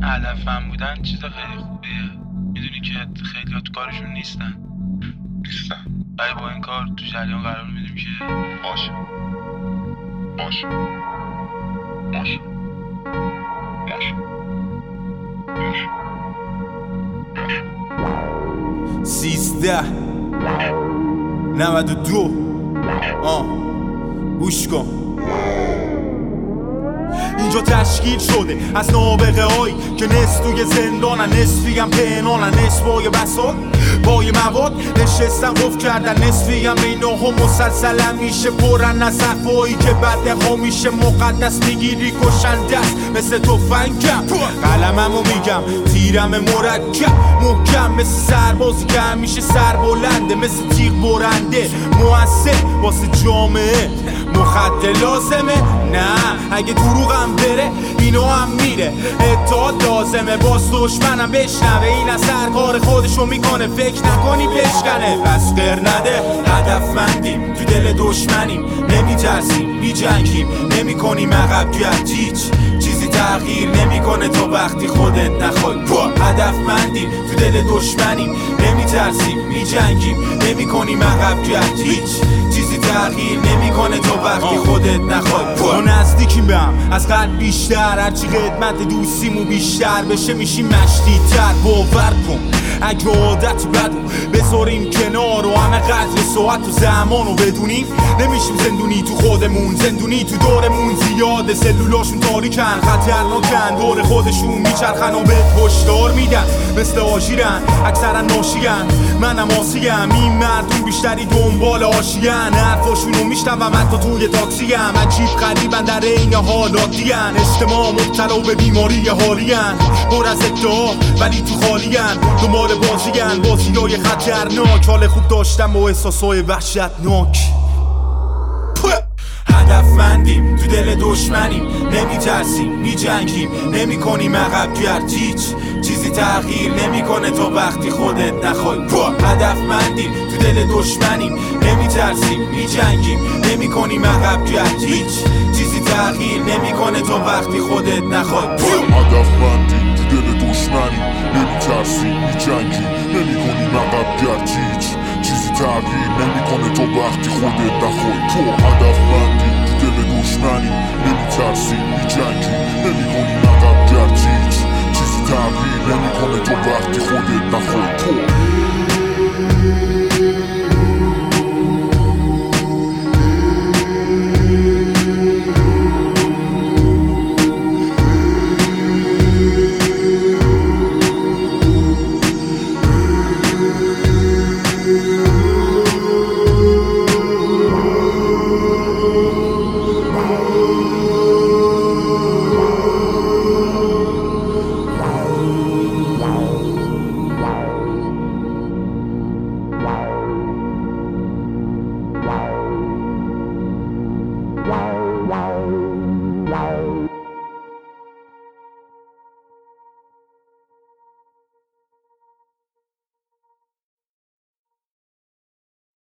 هدفم بودن چیز خیلی خوبیه. میدونی که خیلی ها تو کارشون نیستن ولی با این کار تو جریان قرار میدیم که باشه 1392 گوش کن. اینجا تشکیل شده از نابغه هایی که نصف توی زندانن، نصفی هم پنهانن، نصفای بساط پای مواد نشستن قفل کردن، نصفی هم اینها مسلسلن میشه پرن از حرفایی که بده ها میشه مقدس میگیری کشن دست مثل تفنگم. قلممو میگم تیرم مرکب محکم مثل سربازی که همیشه سر بلنده، مثل تیغ برنده موثر واسه جامعه. مخدر لازمه؟ نه اگه دروغم بره اینو هم میره. اتحاد لازمه باز دشمنم بشنوه این از سر کار خودشو میکنه، فکر نکنی بشکنه. بس غیر نده هدفمندیم تو دل دشمنیم، نمیترسیم میجنگیم نمیکنیم عقب گرد، هیچ چیزی تغییر نمیکنه تا وقتی خودت نخوای. هدفمندیم تو دل دشمنیم، نمیترسیم میجنگیم نمیکنیم عقب گرد، هیچ چیزی تغییر نمیکنه تا وقتی خودت نخوای. ما نزدیکیم به هم از قلب بیشتر، هرچی قدمت دوستیمو بیشتر بشه میشیم مشتی‌تر. باور کن اگه عادت بدو بذاریم کنار و همه قدر ساعت و زمانو بدونیم، نمیشیم زندونی تو خودمون، زندونی تو دورمون زیاده. سلولاشون تاریکن خطرناکن، دور خودشون میچرخن و به هشدار میدن مثل آژیرن، اکثرا ناشیان منم آسیم. این مردم بیشتری دنبال آشیان، حرفاشونو میشنوم حتی توی تاکسیم. عجیب غریبن در این حالاتیان، اجتماع مبتلا به بیماری حالین، پر از ادعا ولی تو خالین، دنبال بازیان بازیای خطرناک، حال خوب داشتم با احساسای وحشتناک. هدفمندیم تو دل دشمنیم، نمیترسیم میجنگیم نمیکنیم عقب گرد، هیچ چیزی تغییر نمیکنه تا وقتی خودت نخوای. هدفمندیم تو دل دشمنیم، نمیترسیم میجنگیم نمیکنیم عقب گرد، هیچ چیزی تغییر نمیکنه تا وقتی خودت نخوای. هدفمندیم تو دل دشمنیم، نمیترسیم میجنگیم نمیکنیم عقب گرد، هیچ چیزی تغییر نمیکنه تا وقتی خودت نخوای. هدفمندیم تو دل دشمنیم، نمیترسیم میجنگیم نمیکنیم عقب گرد، هیچ چیزی تغییر نمیکنه تا وقتی خودت نخوای.